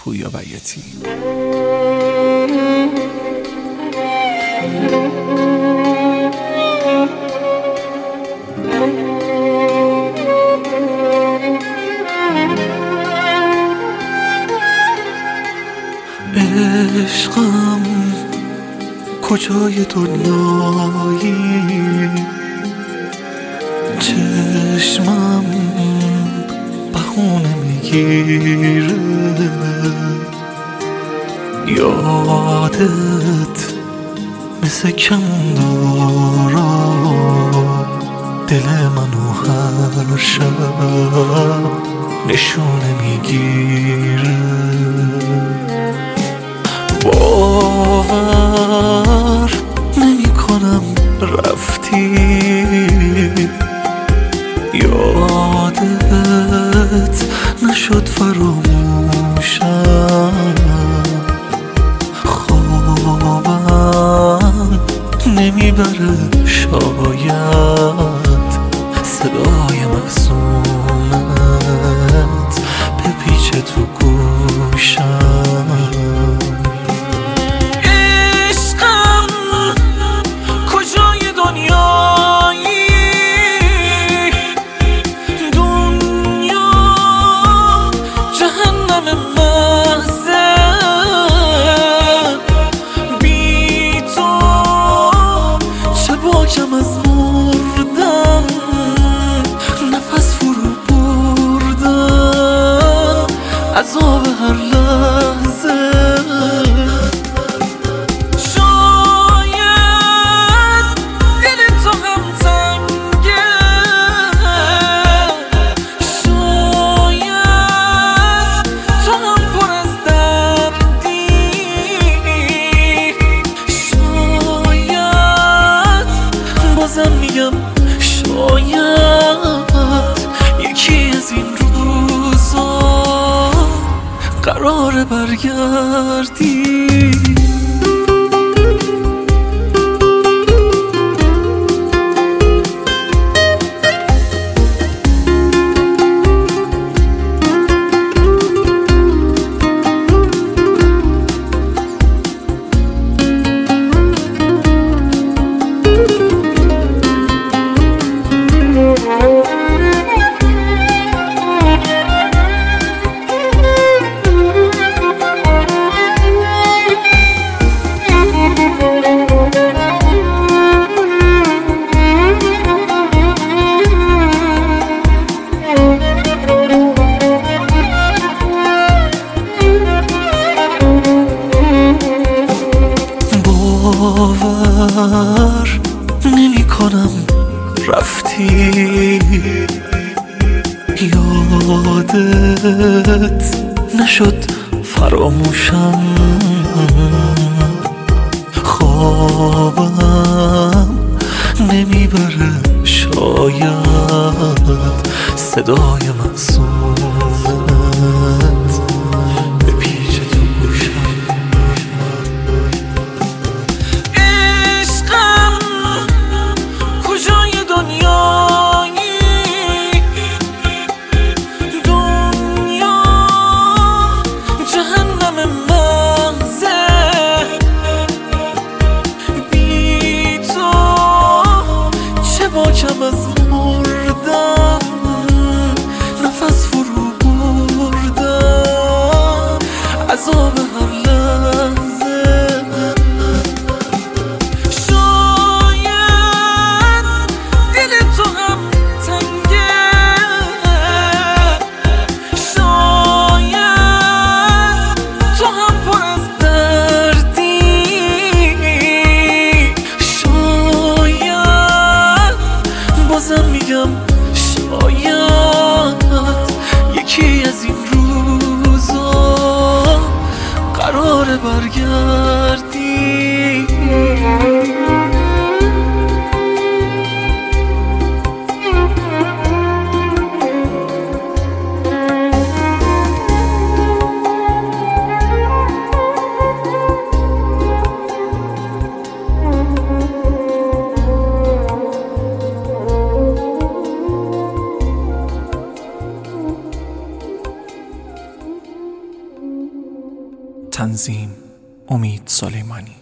پویا بیاتی. عشقم کجای دنیایی، چشمم بهونه میگیره، یادت مثل کندارا دل منو هر شب نشونه میگیره. باور نمی کنم رفتی، یادت نشد فراموشم، خوابم نمیبره شاید صدای مقصومت بپیچه تو گوشم. کم از مردن نفس فرو بردن، عذاب هر لحظه. شاید دل تو هم تنگه، شاید تو هم پر از دردی، بازم میگم شاید یکی از این روزا قراره برگردی. باور نمی کنم رفتی، یادت نشد فراموشم، خوابم نمیبره شاید صدای مقصومت بپیچه تو گوشم. کم از مردن نفس فرو بردن، عذاب هر لحظه. شاید دل تو هم تنگه، شاید تو هم پر از دردی، بازم میگم شاید یکی از این روزا قراره برگردی. تنظیم امید سلیمانی.